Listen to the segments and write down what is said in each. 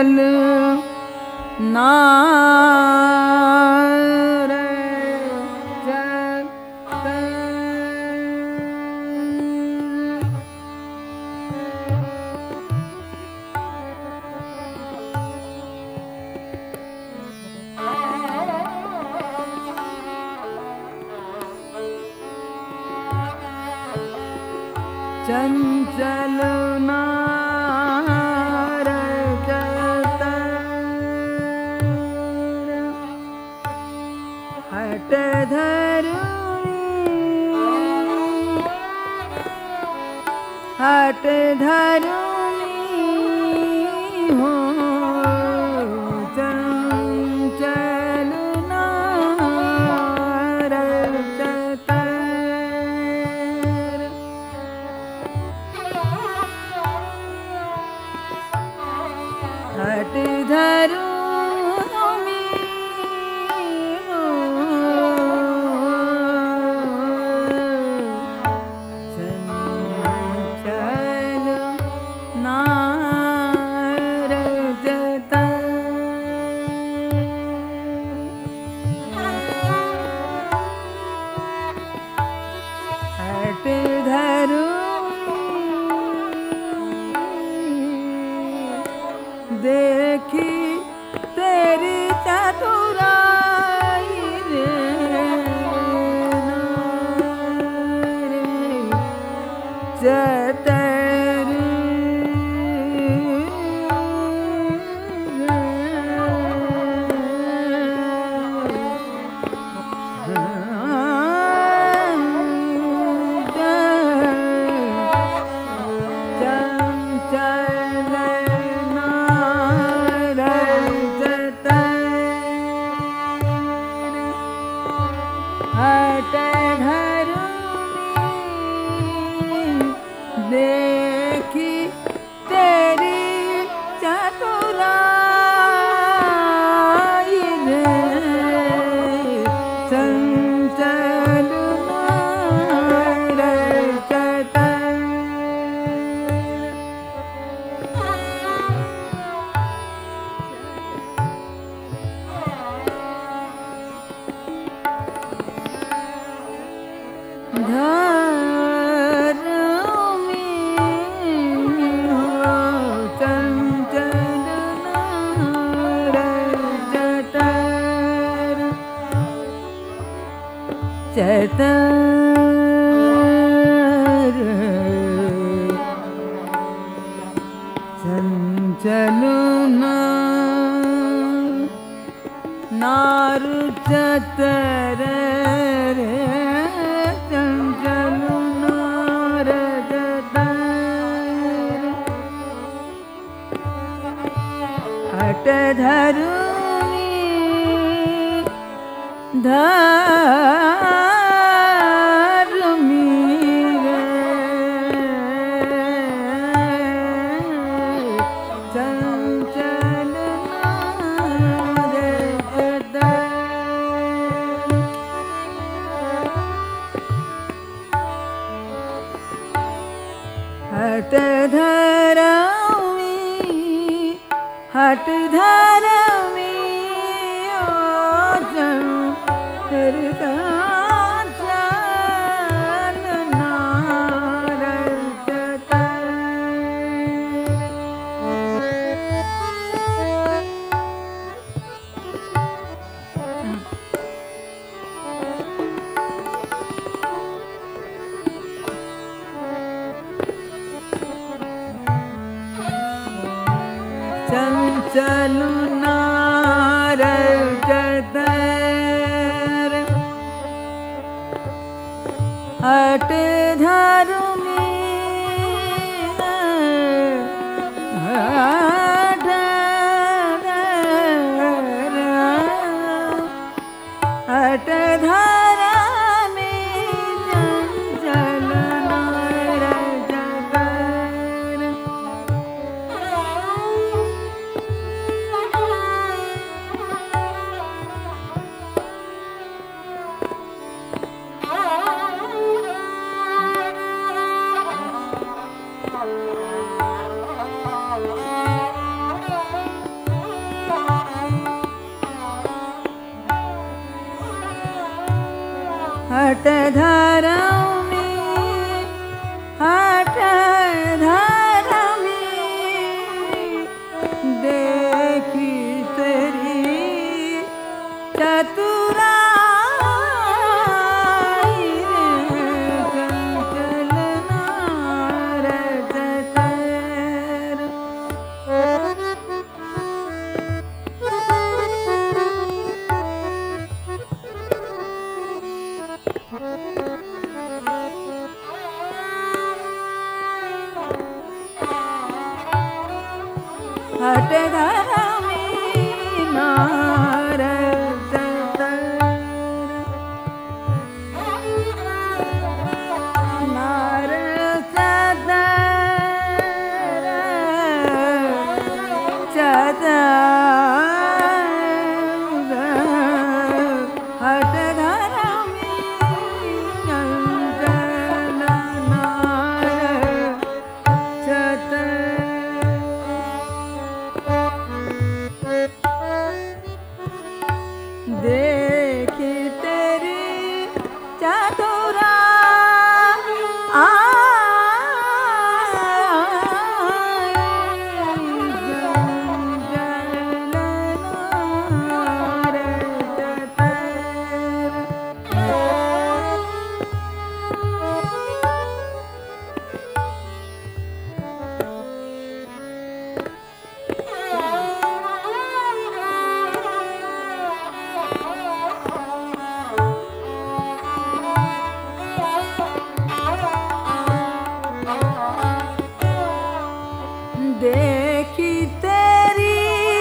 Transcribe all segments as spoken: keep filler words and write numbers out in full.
चंचल नार चंचल नार हट धरुनी हट धरुनी हो चंचल नार हट धरुनी हो चंचल नार हट धरुनी देखी तेरी चतुराई रे चतुरी हट धरुनी देखी तेरी चतुराई रे चंचल नार धरुनी हो चंचल नार चतर चतर चंचल नार चतर रे चंचल नार चतर हट धरुनी धरुनी रे चंचल नार हट धरमी हट धरमी ओ चंचल नार चंचल नार चतर हट धरुनी हट हट धरुनी चंचल नार चतर हट धरमी हट धरमी देखी तेरी चतुराई रे चंचल नारद तर। हट धरमी नारद तर। नारद चतर हट धरमी चंचल नारद चतर। देखी तेरी चतुराई चंचल नारद तर। देखी तेरी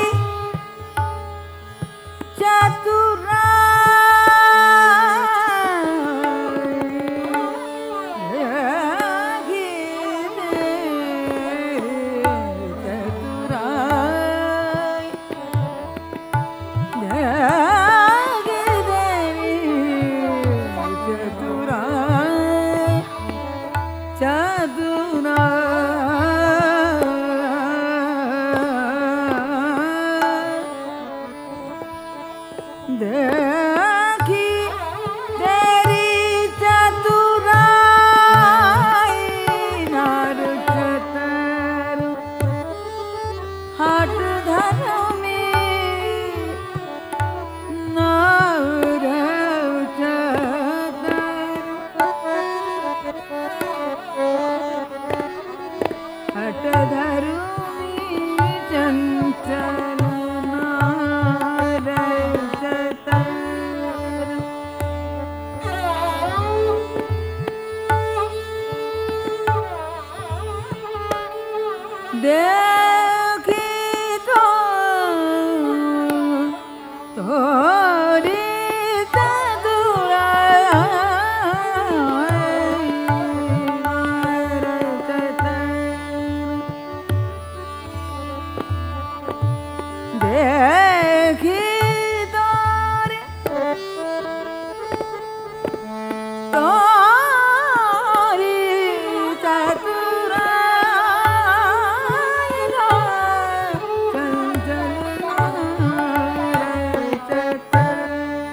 चतुराई देखी तेरी चतुराई नारद तर। हट धरमी नारद तर। हट धरमी चंचल नारद तर। देखी तो तोरी चतुराई नारद तर। देखी तोरी तोरी चतुराई चंचल नारद तर।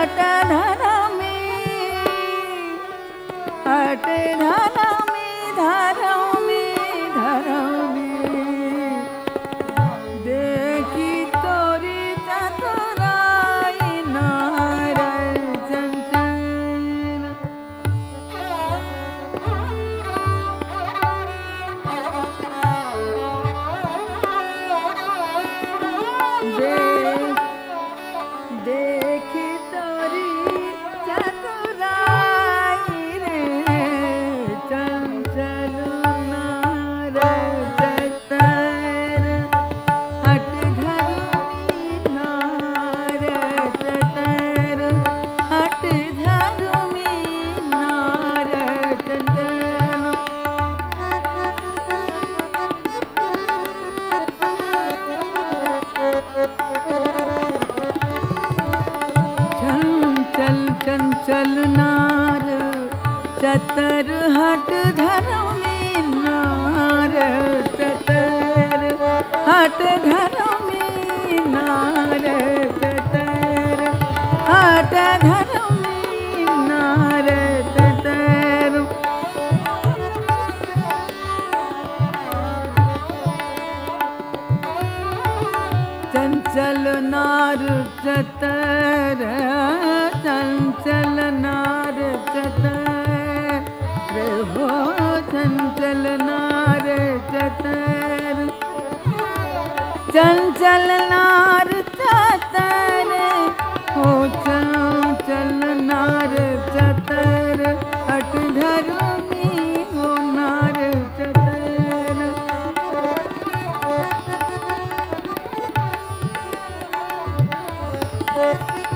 हट धरमी हट धरमी धरमी धरमी देखी तोरी चतुराई नार चंचल देख देखी तोरी चतुराई रे चंचल नार चतर हट धर्मी नार चतर हट धर्मी नार चतर चंचल चंचल नार चतर हट धरमी नार चतर हट धरमी नार चतर हट धरमी नार चतर चंचल नार चतर चंचल नार चतर रे हो चंचल नार चतर चंचल नार चतर हो चंचल नार चतर हट धर्मी हो नार चतर Thank you.